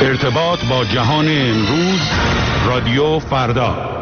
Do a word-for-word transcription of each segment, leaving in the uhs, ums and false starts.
ارتباط با جهان امروز، رادیو فردا.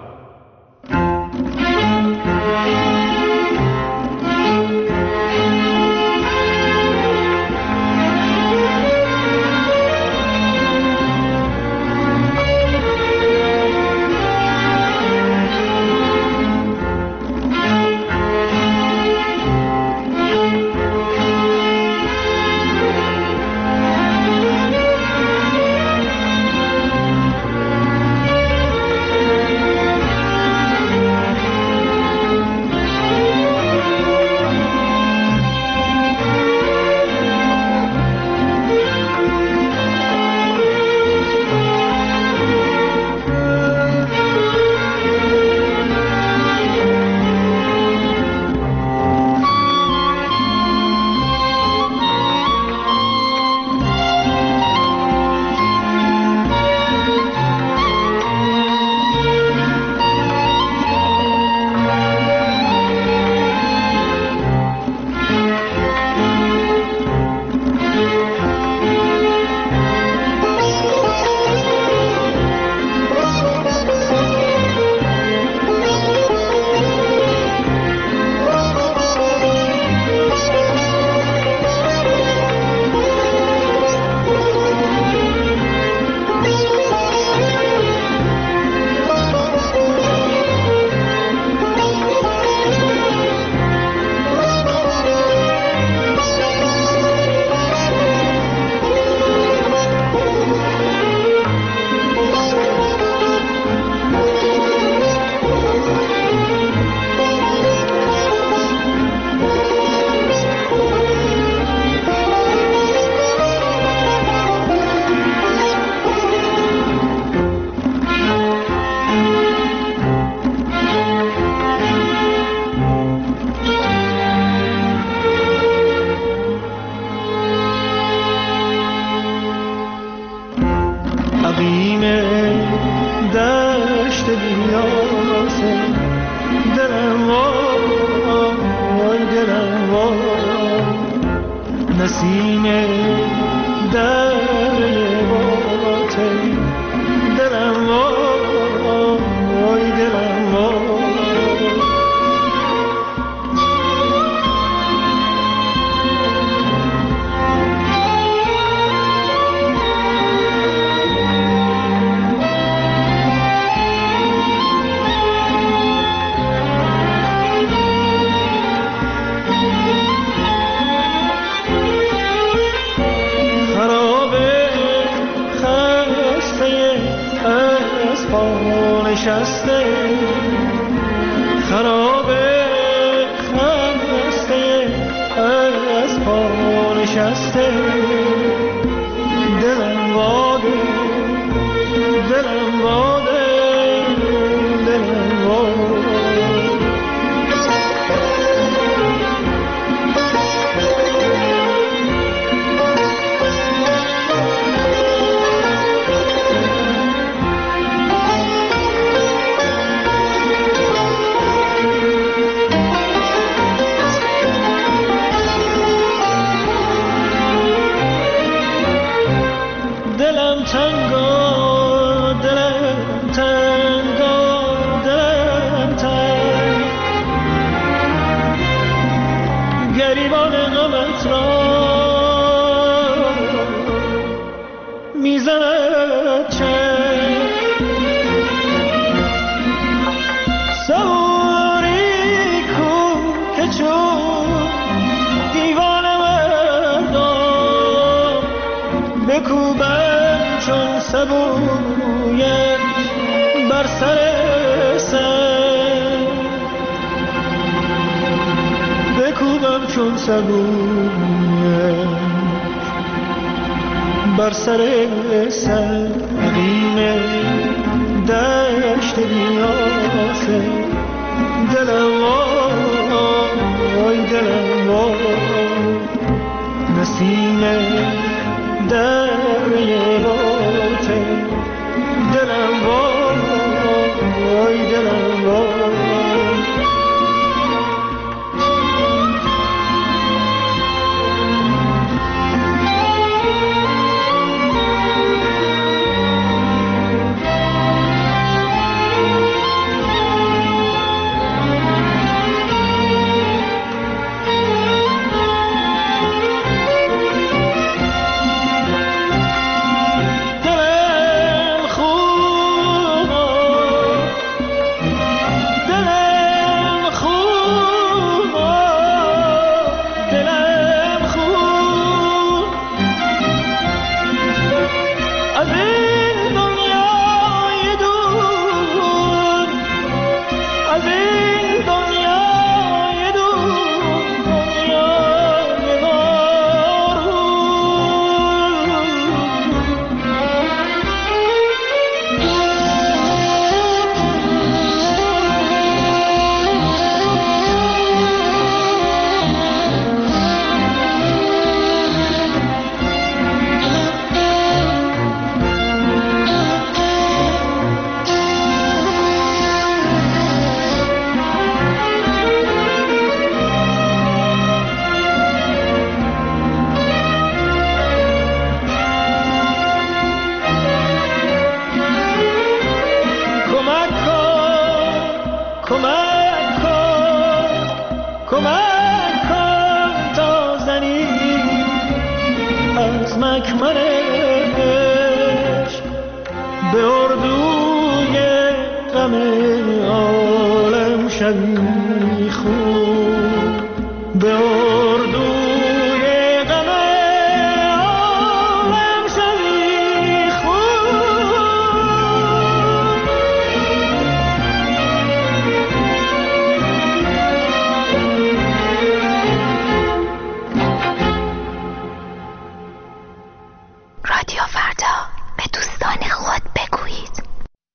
بر سر سریم دشت بیاسه دلم وای دلم وای نسیم دریای باته دلم وای دلم وای من عشق به اردوی غم عالم شمیخون، به اردوی غم عالم شمیخون. رادیو فردا، به دوستان خود بگویید.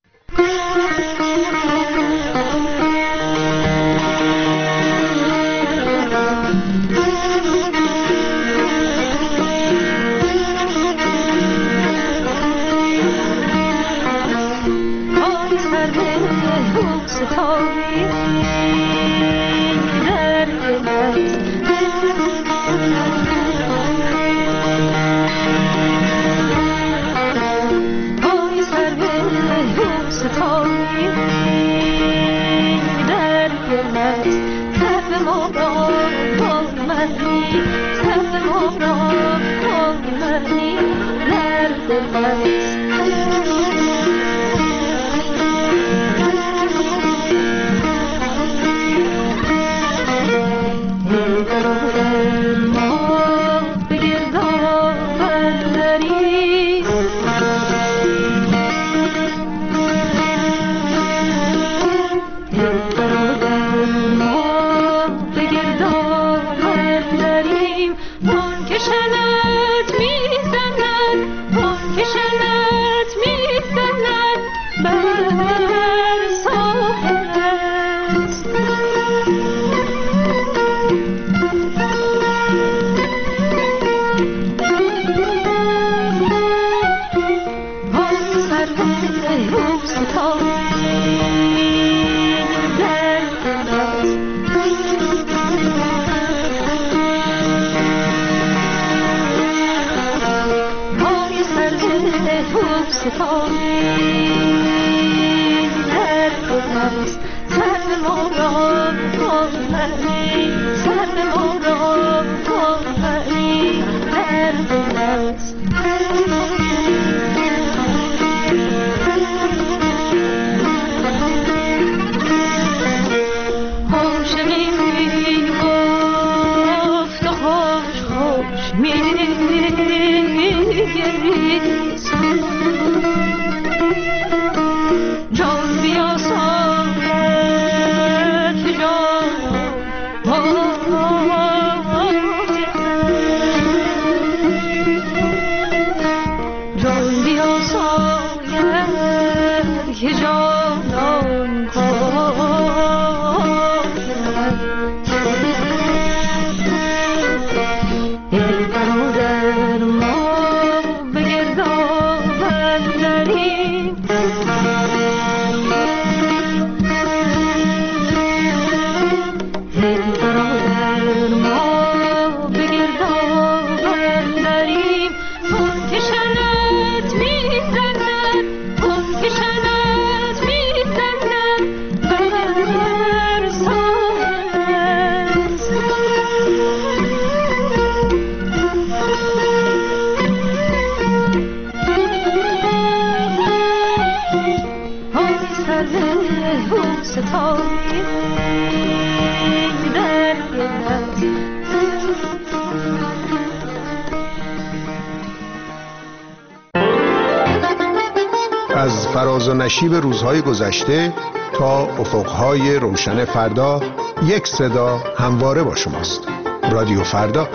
از فراز و نشیب روزهای گذشته تا افقهای روشن فردا، یک صدا همواره با شماست. رادیو فردا.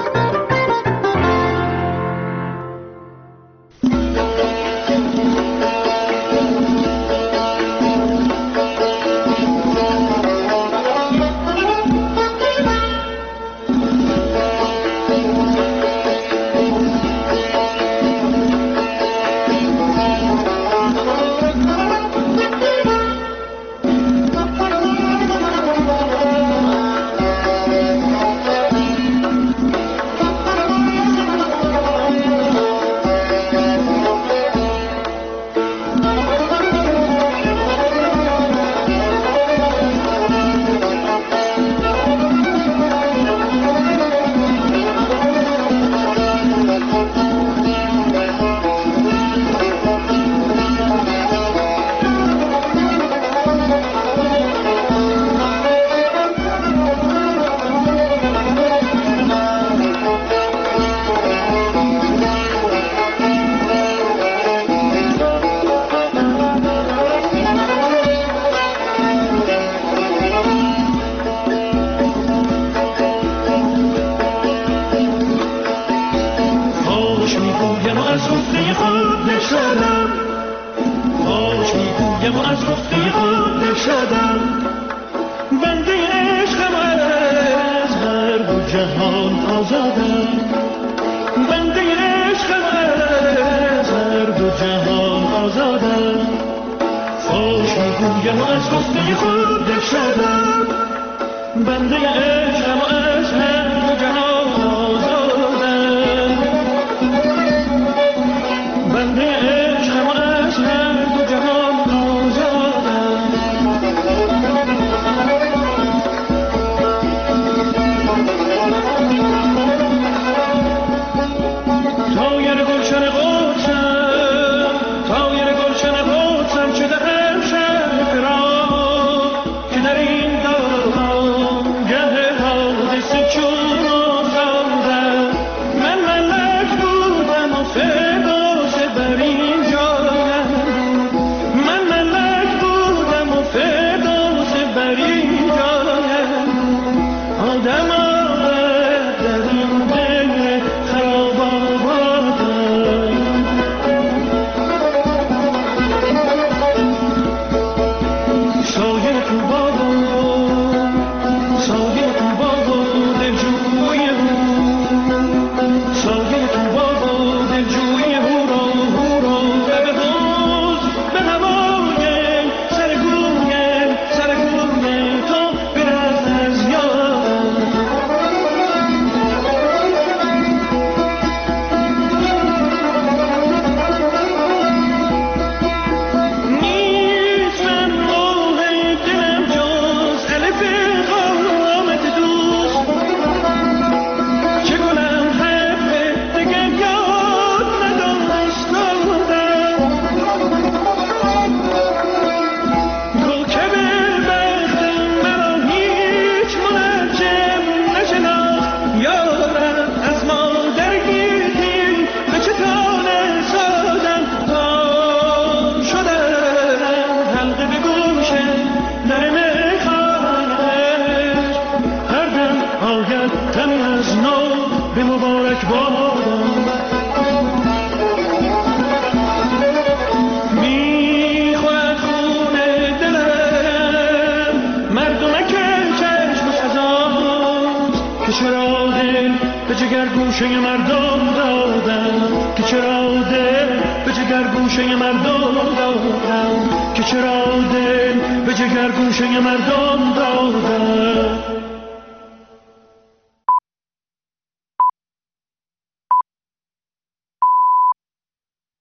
خود شدم باش میگویم و از گفته خود شدم بنده عشقم از هر دو جهان آزادم بنده عشقم از هر دو جهان آزادم فاش میگویم و از گفته خود شدم بنده عشقم از هر دو جهان آزادم بنده عشقم از هر دو جهان آزادم تایر گلشن قدسم تایر گلشن قدسم چه دهم شهر فراق که در این دام گه حادثه چون آزادم من ملک بودم و فردوس بر این جایم من ملک بودم و فردوس بر این جایم آدم آمد در این دل خراب آبادم سایه تو باغ سایه تو باغ دلجوی سایه تو باغ دلجوی هورا هورا به حوض به هوای سرگوی سرگوی تو برست از یادم نیست من ماه دلم جز الف قامت دوست چه کنم حرف دیگر یاد نداشتم کوکب بختم مرا هیچ منجم نشناخت یارم از مادر گیری به چه تانه سازم تا شدم حلقه به گوش در میخانه‌اش هر دم آید تنی از نو به مبارک بادم میخورد خون دلم مردمک چشم سزاست که چرا دل به جگر گوشه مردم دادم که چرا دل به جگر گوشه مردم دادم که چرا دل به جگر گوشه مردم دادم